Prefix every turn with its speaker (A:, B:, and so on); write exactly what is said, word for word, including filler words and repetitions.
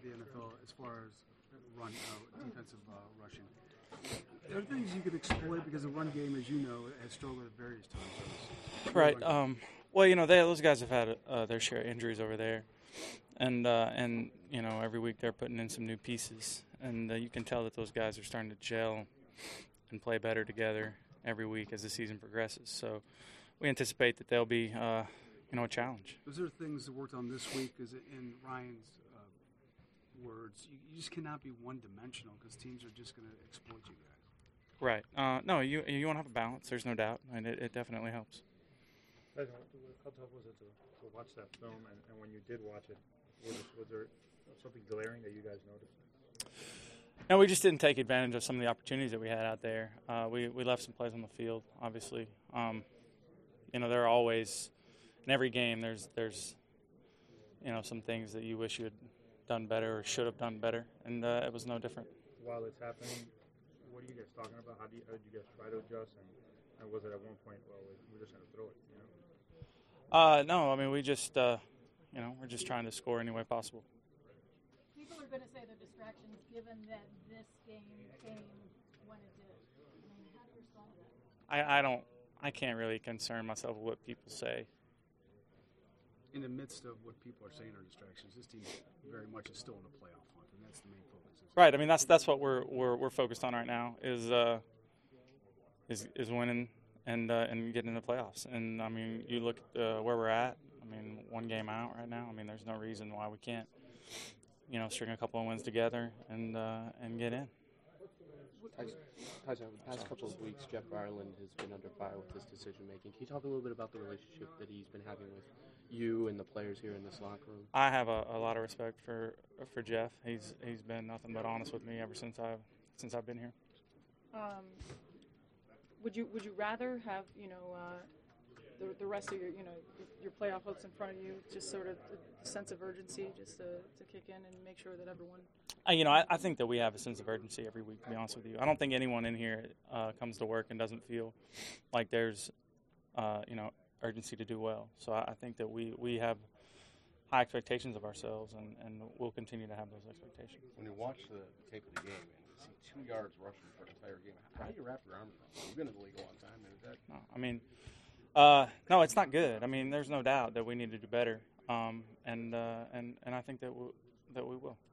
A: the N F L as far as run uh, defensive uh, rushing. There are things you could exploit because the run game, as you know, has struggled at various times.
B: Right. Um, well, you know, they, those guys have had uh, their share of injuries over there, and uh, and you know, every week they're putting in some new pieces, and uh, you can tell that those guys are starting to gel and play better together every week as the season progresses. So we anticipate that they'll be, uh, you know, a challenge.
A: Those are things that worked on this week. Is in Ryan's uh, words, you, you just cannot be one-dimensional because teams are just going to exploit you guys.
B: Right. Uh, no, you you want to have a balance. There's no doubt, and it, it definitely helps.
C: How tough was it to, to watch that film, and, and when you did watch it, was, was there something glaring that you guys noticed?
B: No, we just didn't take advantage of some of the opportunities that we had out there. Uh, we we left some plays on the field, obviously. Um, you know, there are always in every game. There's there's you know some things that you wish you had done better or should have done better, and uh, it was no different.
C: While it's happening, what are you guys talking about? How do you, how did you guys try to adjust? And, and was it at one point, well, we're just going to throw it, you know?
B: Uh, no, I mean, we just, uh, you know, we're just trying to score any way possible.
D: People are going to say they're distractions given that this game came when it did. I mean, how do you respond to that?
B: I, I don't, I can't really concern myself with what people say.
A: In the midst of what people are saying are distractions, this team very much is still in the playoff hunt, and that's the main focus.
B: Right. I mean, that's that's what we're we're we're focused on right now is uh, is is winning and uh, and getting in the playoffs. And I mean, you look at uh, where we're at. I mean, one game out right now. I mean, there's no reason why we can't, you know, string a couple of wins together and uh, and get in.
E: Tyson, Tyson, over the past couple of weeks, Jeff Ireland has been under fire with his decision making. Can you talk a little bit about the relationship that he's been having with you and the players here in this locker room?
B: I have a, a lot of respect for for Jeff. He's he's been nothing but honest with me ever since I've since I've been here.
F: Um, would you would you rather have you know uh, the the rest of your you know your playoff hopes in front of you, just sort of a sense of urgency, just to, to kick in and make sure that everyone.
B: Uh, you know, I, I think that we have a sense of urgency every week. To be honest with you, I don't think anyone in here uh, comes to work and doesn't feel like there's uh, you know. urgency to do well. So I think that we, we have high expectations of ourselves, and, and we'll continue to have those expectations.
G: When you watch the tape of the game and you see two yards rushing for an entire game, how do you wrap your arms around it? You've been in the league a long time. Is that...
B: No, I mean, uh, no, it's not good. I mean, there's no doubt that we need to do better, um, and, uh, and and I think that we, that we will.